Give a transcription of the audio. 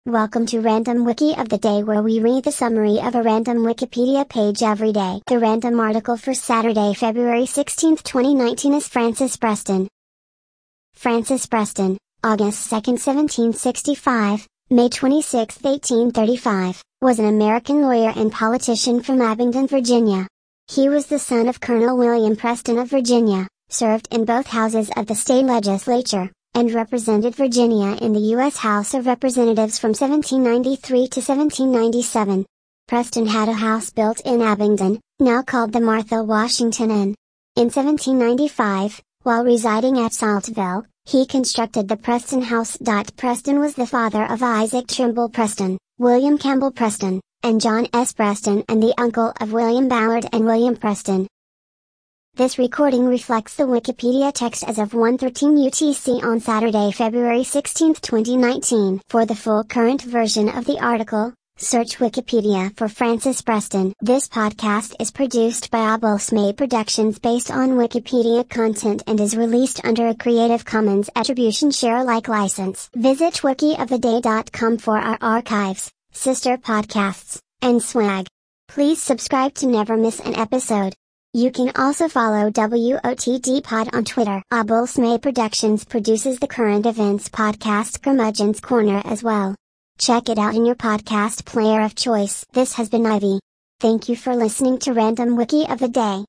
Welcome to Random Wiki of the Day, where we read the summary of a random Wikipedia page every day. The random article for Saturday, February 16, 2019 is Francis Preston. Francis Preston, August 2, 1765, May 26, 1835, was an American lawyer and politician from Abingdon, Virginia. He was the son of Colonel William Preston of Virginia, served in both houses of the state legislature, and represented Virginia in the U.S. House of Representatives from 1793 to 1797. Preston had a house built in Abingdon, now called the Martha Washington Inn. In 1795, while residing at Saltville, he constructed the Preston House. Preston was the father of Isaac Trimble Preston, William Campbell Preston, and John S. Preston, and the uncle of William Ballard and William Preston. This recording reflects the Wikipedia text as of 1:13 UTC on Saturday, February 16, 2019. For the full current version of the article, search Wikipedia for Francis Preston. This podcast is produced by Abulsmay Productions based on Wikipedia content and is released under a Creative Commons Attribution Share Alike license. Visit wikioftheday.com for our archives, sister podcasts, and swag. Please subscribe to never miss an episode. You can also follow WOTD Pod on Twitter. Abulsmay Productions produces the current events podcast Curmudgeon's Corner as well. Check it out in your podcast player of choice. This has been Ivy. Thank you for listening to Random Wiki of the Day.